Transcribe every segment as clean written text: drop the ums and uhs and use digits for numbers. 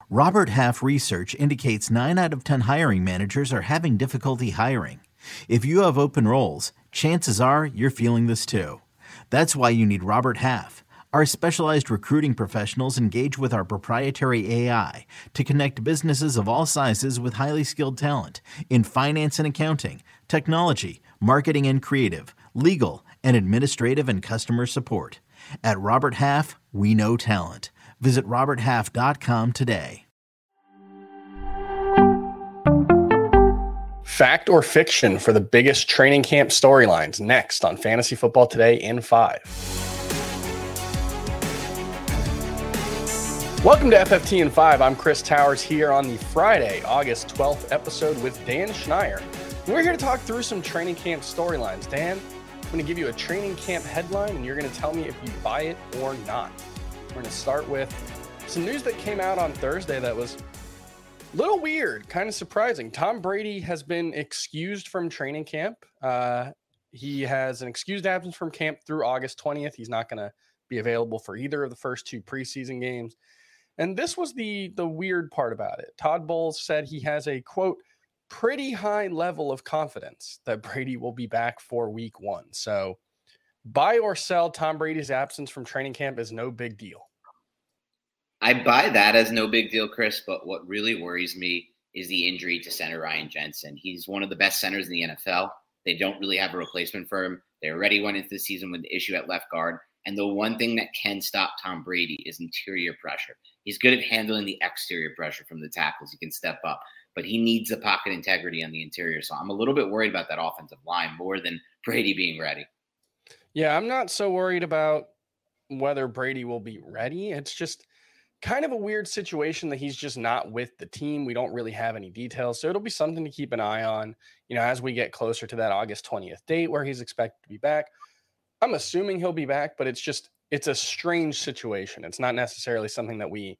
Robert Half research indicates 9 out of 10 hiring managers are having difficulty hiring. If you have open roles, chances are you're feeling this too. That's why you need Robert Half. Our specialized recruiting professionals engage with our proprietary AI to connect businesses of all sizes with highly skilled talent in finance and accounting, technology, marketing and creative, legal, and administrative and customer support. At Robert Half, we know talent. Visit roberthalf.com today. Fact or fiction for the biggest training camp storylines next on Fantasy Football Today in 5. Welcome to FFT in 5. I'm Chris Towers here on the Friday, August 12th episode with Dan Schneier. We're here to talk through some training camp storylines. Dan, I'm going to give you a training camp headline and you're going to tell me if you buy it or not. We're going to start with some news that came out on Thursday that was a little weird, kind of surprising. Tom Brady has been excused from training camp. He has an excused absence from camp through August 20th. He's not going to be available for either of the first 2 preseason games. And this was the weird part about it. Todd Bowles said he has a, quote, pretty high level of confidence that Brady will be back for week 1. So buy or sell, Tom Brady's absence from training camp is no big deal. I buy that as no big deal, Chris, but what really worries me is the injury to center Ryan Jensen. He's one of the best centers in the NFL. They don't really have a replacement for him. They already went into the season with the issue at left guard. And the one thing that can stop Tom Brady is interior pressure. He's good at handling the exterior pressure from the tackles. He can step up, but he needs the pocket integrity on the interior. So I'm a little bit worried about that offensive line more than Brady being ready. Yeah, I'm not so worried about whether Brady will be ready. It's just kind of a weird situation that he's just not with the team. We don't really have any details. So it'll be something to keep an eye on, as we get closer to that August 20th date where he's expected to be back. I'm assuming he'll be back, but it's a strange situation. It's not necessarily something that we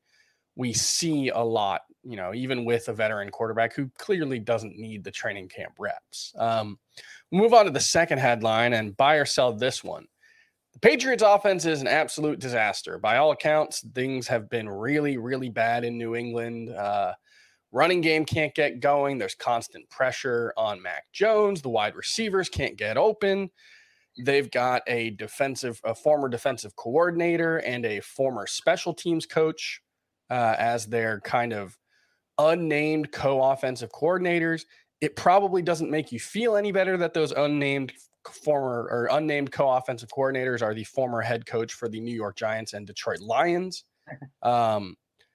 see a lot, even with a veteran quarterback who clearly doesn't need the training camp reps. Move on to the second headline and buy or sell this one. The Patriots offense is an absolute disaster. By all accounts, things have been really, really bad in New England. Running game can't get going. There's constant pressure on Mac Jones. The wide receivers can't get open. They've got a former defensive coordinator and a former special teams coach as their kind of unnamed co-offensive coordinators. It probably doesn't make you feel any better that those unnamed co-offensive coordinators are the former head coach for the New York Giants and Detroit Lions. Buy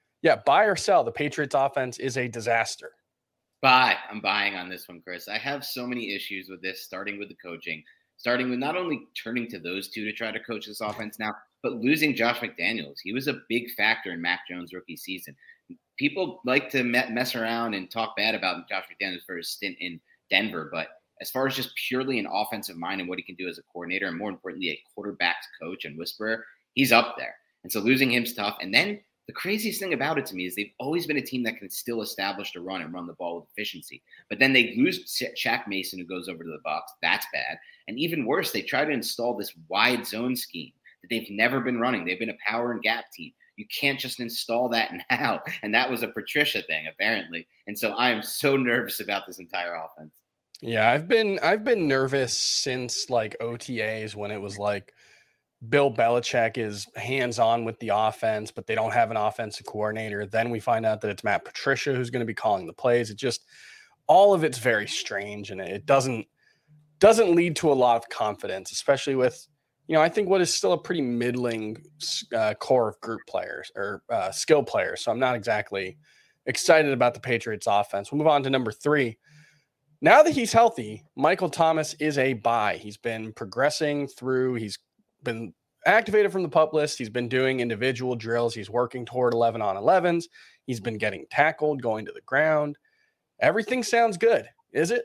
or sell. The Patriots offense is a disaster. Buy. I'm buying on this one, Chris. I have so many issues with this, starting with the coaching. Starting with not only turning to those two to try to coach this offense now, but losing Josh McDaniels. He was a big factor in Mac Jones' rookie season. People like to mess around and talk bad about Josh McDaniels for his stint in Denver, but as far as just purely an offensive mind and what he can do as a coordinator, and more importantly, a quarterback's coach and whisperer, he's up there. And so losing him's tough. And then the craziest thing about it to me is they've always been a team that can still establish the run and run the ball with efficiency. But then they lose Shaq Mason, who goes over to the Bucs. That's bad. And even worse, they try to install this wide zone scheme that they've never been running. They've been a power and gap team. You can't just install that now. And that was a Patricia thing, apparently. And so I am so nervous about this entire offense. Yeah, I've been nervous since like OTAs when it was like Bill Belichick is hands-on with the offense, but they don't have an offensive coordinator. Then we find out that it's Matt Patricia who's going to be calling the plays. It just, all of it's very strange, and it doesn't lead to a lot of confidence, especially with, I think what is still a pretty middling core of group players or skill players. So I'm not exactly excited about the Patriots offense. We'll move on to number 3. Now that he's healthy, Michael Thomas is a buy. He's been progressing through. He's been activated from the PUP list. He's been doing individual drills. He's working toward 11 on 11s. He's been getting tackled, going to the ground. Everything sounds good. Is it?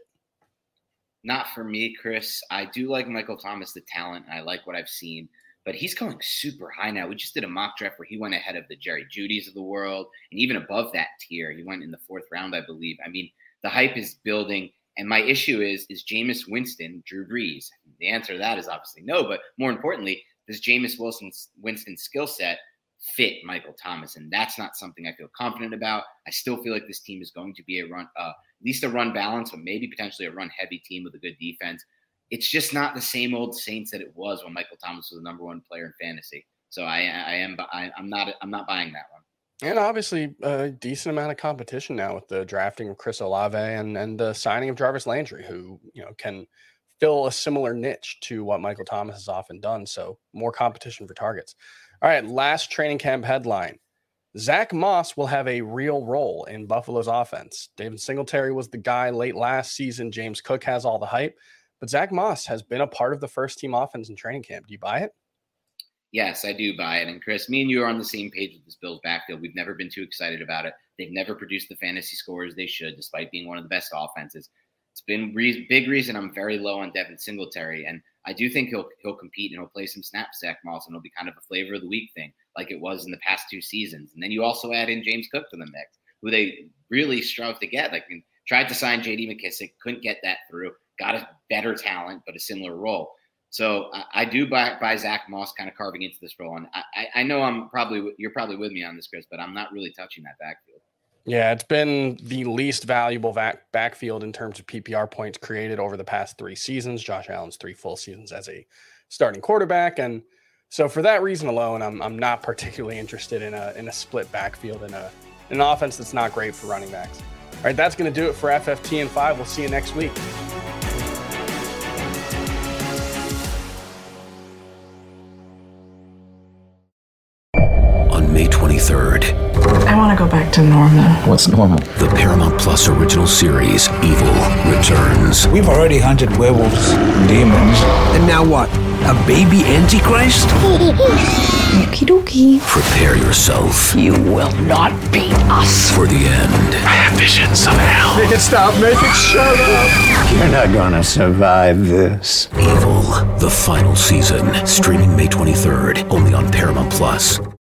Not for me, Chris. I do like Michael Thomas, the talent, and I like what I've seen, but he's going super high now. We just did a mock draft where he went ahead of the Jerry Judys of the world, and even above that tier, he went in the 4th round, I believe. I mean, the hype is building. And my issue is Jameis Winston Drew Brees? The answer to that is obviously no, but more importantly, does Jameis Winston's skill set fit Michael Thomas, and that's not something I feel confident about. I still feel like this team is going to be a run, at least a run balance, but maybe potentially a run heavy team with a good defense. It's just not the same old Saints that it was when Michael Thomas was the number one player in fantasy. So I'm not buying that one. And obviously a decent amount of competition now with the drafting of Chris Olave and the signing of Jarvis Landry, who, can fill a similar niche to what Michael Thomas has often done. So more competition for targets. All right, last training camp headline. Zach Moss will have a real role in Buffalo's offense. David Singletary was the guy late last season. James Cook has all the hype, but Zach Moss has been a part of the first team offense in training camp. Do you buy it? Yes, I do buy it. And Chris, me and you are on the same page with this Bills backfield. We've never been too excited about it. They've never produced the fantasy scores they should, despite being one of the best offenses. It's been big reason I'm very low on Devin Singletary. And I do think he'll compete and he'll play some snaps, Zach Moss, and it'll be kind of a flavor of the week thing, like it was in the past 2 seasons. And then you also add in James Cook to the mix, who they really strove to get. Tried to sign J.D. McKissic, couldn't get that through. Got a better talent, but a similar role. So I do buy Zach Moss kind of carving into this role. And I know you're probably with me on this, Chris, but I'm not really touching that backfield. Yeah, it's been the least valuable backfield in terms of PPR points created over the past 3 seasons. Josh Allen's 3 full seasons as a starting quarterback. And so for that reason alone, I'm not particularly interested in a split backfield in an offense that's not great for running backs. All right, that's going to do it for FFT and 5. We'll see you next week. On May 23rd, I want to go back to normal. What's normal? the Paramount Plus original series, Evil, returns. We've already hunted werewolves, demons. And now what? A baby Antichrist? Okie dokie. Prepare yourself You will not beat us. for the end. I have visions of hell. Make it stop. Make it shut up. You're not gonna survive this. Evil, the final season, streaming May 23rd, only on Paramount Plus.